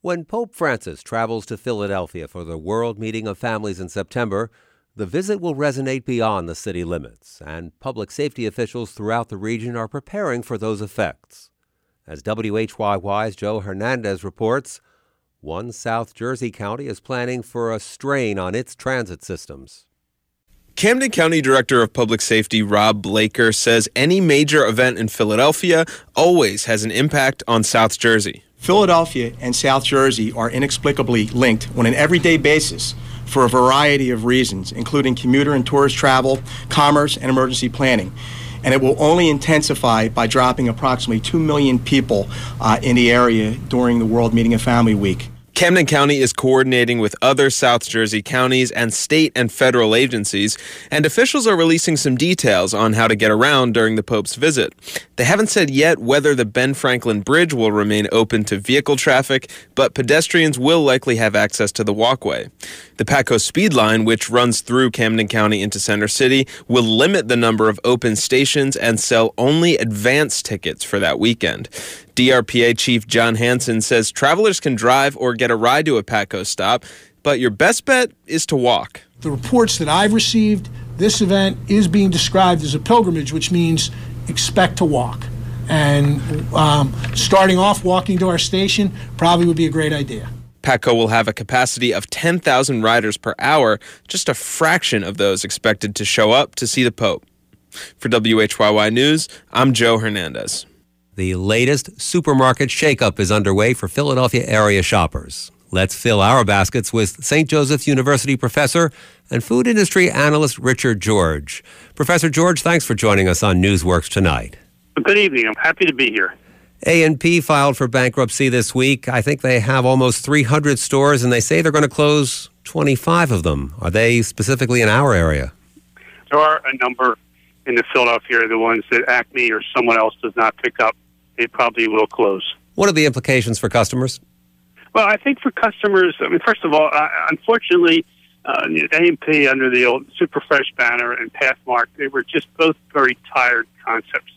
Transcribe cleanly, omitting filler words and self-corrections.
When Pope Francis travels to Philadelphia for the World Meeting of Families in September, the visit will resonate beyond the city limits, and public safety officials throughout the region are preparing for those effects. As WHYY's Joe Hernandez reports, one South Jersey county is planning for a strain on its transit systems. Camden County Director of Public Safety Rob Blaker says any major event in Philadelphia always has an impact on South Jersey. Philadelphia and South Jersey are inexplicably linked on an everyday basis for a variety of reasons, including commuter and tourist travel, commerce, and emergency planning. And it will only intensify by dropping approximately 2 million people in the area during the World Meeting of Family Week. Camden County is coordinating with other South Jersey counties and state and federal agencies, and officials are releasing some details on how to get around during the Pope's visit. They haven't said yet whether the Ben Franklin Bridge will remain open to vehicle traffic, but pedestrians will likely have access to the walkway. The Patco Speed Line, which runs through Camden County into Center City, will limit the number of open stations and sell only advance tickets for that weekend. DRPA Chief John Hansen says travelers can drive or get a ride to a Patco stop, but your best bet is to walk. The reports that I've received, this event is being described as a pilgrimage, which means expect to walk. And starting off walking to our station probably would be a great idea. Patco will have a capacity of 10,000 riders per hour, just a fraction of those expected to show up to see the Pope. For WHYY News, I'm Joe Hernandez. The latest supermarket shakeup is underway for Philadelphia area shoppers. Let's fill our baskets with St. Joseph's University professor and food industry analyst Richard George. Professor George, thanks for joining us on Newsworks tonight. Good evening. I'm happy to be here. A&P filed for bankruptcy this week. I think they have almost 300 stores, and they say they're going to close 25 of them. Are they specifically in our area? There are a number in the Philadelphia area, the ones that Acme or someone else does not pick up. They probably will close. What are the implications for customers? Well, I think for customers, first of all, unfortunately, A&P under the old Superfresh banner and Pathmark, they were just both very tired concepts.